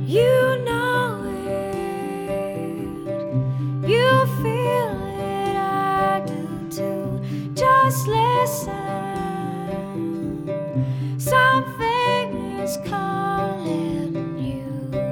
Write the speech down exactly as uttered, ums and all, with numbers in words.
You know it, you feel it, I do too. Just listen, something is coming.